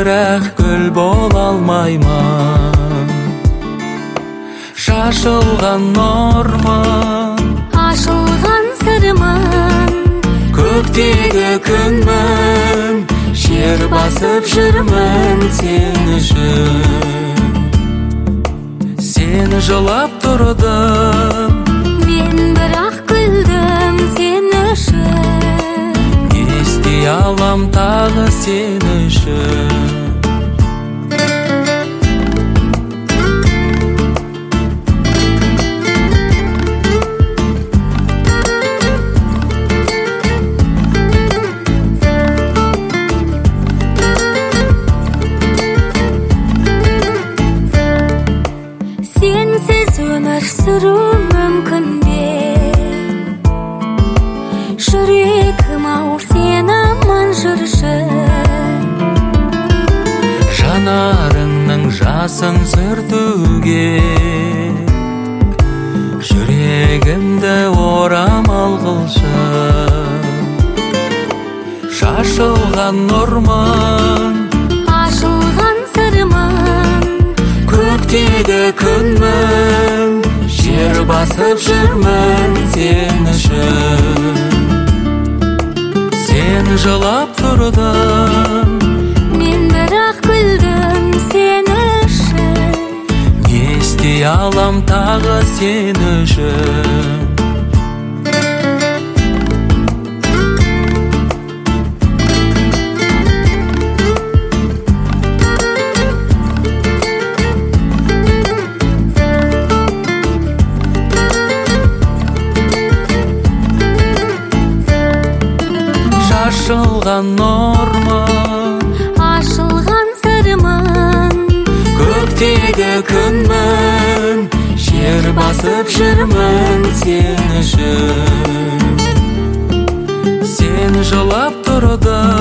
бірақ гүл бола алмаймын. Шашылған нұрмын, ашылған сырмын, көктегі күнмін, жер басып жүрмін сен үшін. Сені жылап тұрдым, мен бірақ күлдім сен үшін. не істей алам тағы сен үшін. Сенсіз өмір сүру мүмкін бе? Жүрегім ау сен аман жүрші. Жанарыңның жасын сүртуге жүрегімді орамал қылшы. Шашылған нұрмын, Ашылған сырмын, көктегі күнмін, жер басып жүрмін сен үшін. Сен жылап тұрдым, мен бірақ күлдім сен үшін. не істей алам тағы сен үшін. Шашылған нұрмын, Ашылған сырмын, көктегі күнмін, жер басып жүрмін сен үшін. Сен жылап тұрдым,